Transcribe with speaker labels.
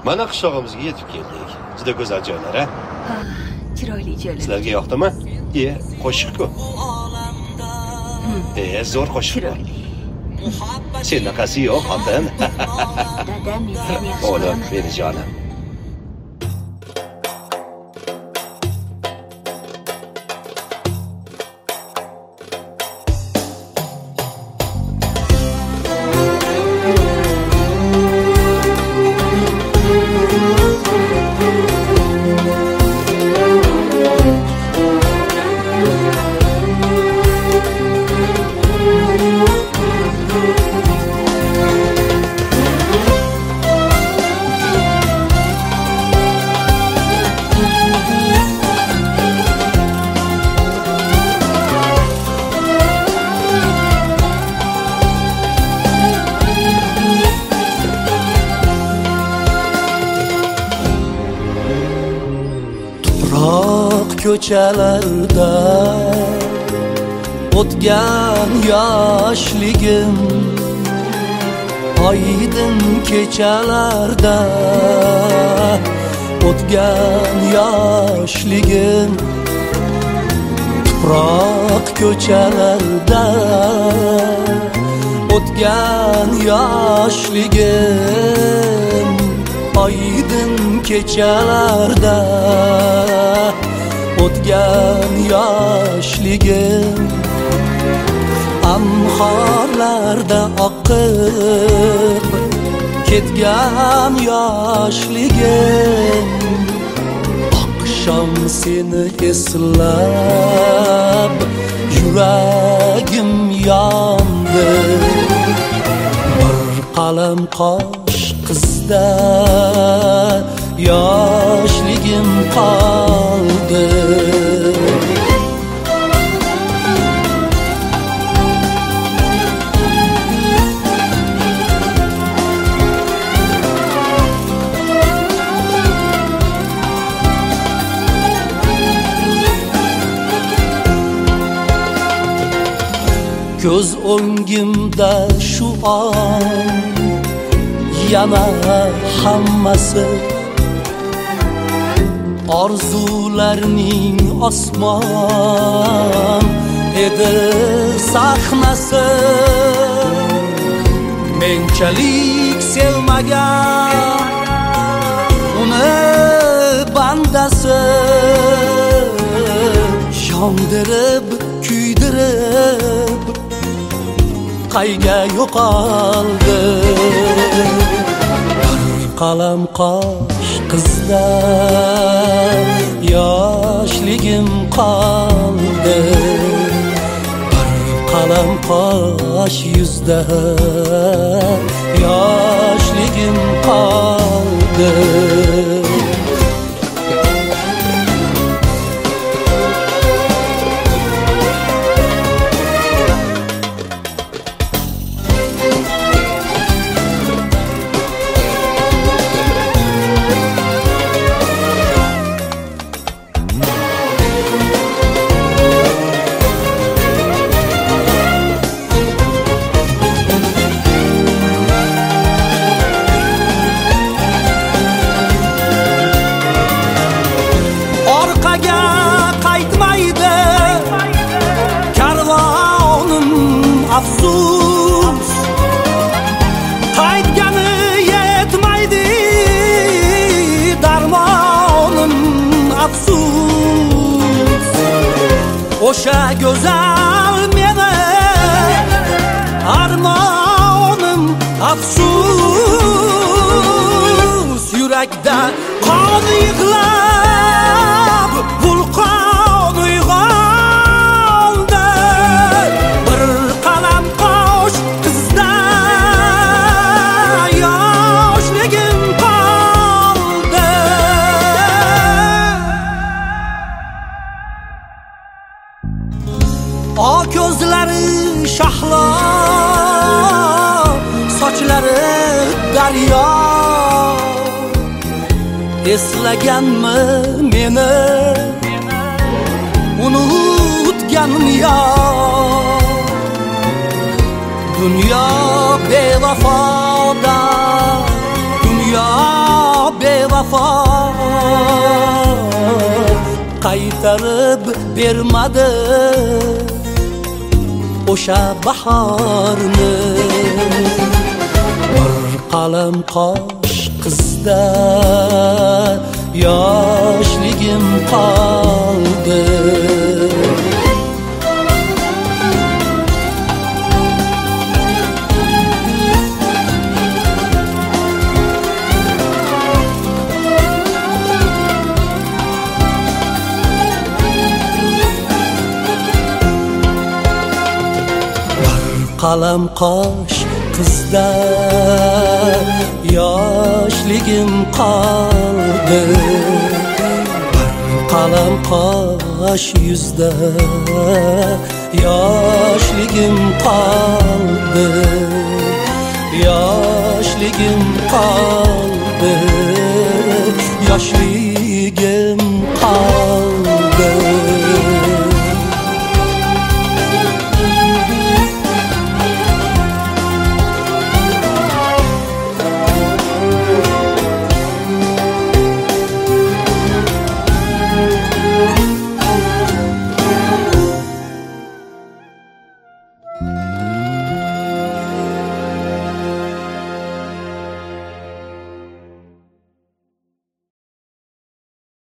Speaker 1: Mana qishlog'imizga yetib keldik. Juda go'zal joylar, ha?
Speaker 2: Chiroyli joylar.
Speaker 1: Sizlarga yoqdimi? Qo'shiq-ku. Zo'r qo'shiq.
Speaker 2: Chiroyli.
Speaker 1: Senaqasi yo'q, xotin.
Speaker 2: Dadam men seni yaxshi
Speaker 1: O'g'lim,
Speaker 2: ko'raman.
Speaker 1: meni jonim.
Speaker 3: Ko'chalarda o'tgan yoshligim, oydin kechalarda o'tgan yoshligim, tuproq ko'chalarda o'tgan yoshligim, oydin kechalarda o'tgan yoshligim, anhorlarda oqib ketgan yoshligim, oqshom seni eslab yuragim yondi, bir qalam qosh qizda yoshligim qoldi. Ko'z o'ngimda shu on yana hammasi orzularning osmon edi sahnasi, menchalik sevmagan uni bandasi, yondirib kuydirib qayga yo'qoldi, bir qalam qosh qizda yoshligim qoldi, bir qalam qosh yuzda yoshligim qoldi. Afsus, qaytgani yetmaydi darmonim, afsus, o'sha go'zal meni armonim, afsus, yurakda qon yig'lab vulqon uyg'ondi, bir qalam qosh qizda yoshligim qoldi. O ko'zlari shahlo, sochlari daryo, eslaganmi meni unutganim yo'q. Dünya bevafoda, dünya qaytarib bermadi o'sha bahorni. Bir qalam qosh qizda yoshligim qoldi. Qalam qosh qizda yoshligim qoldi. Bir qalam qosh yuzda yoshligim qoldi. Yoshligim qoldi. Yoshligim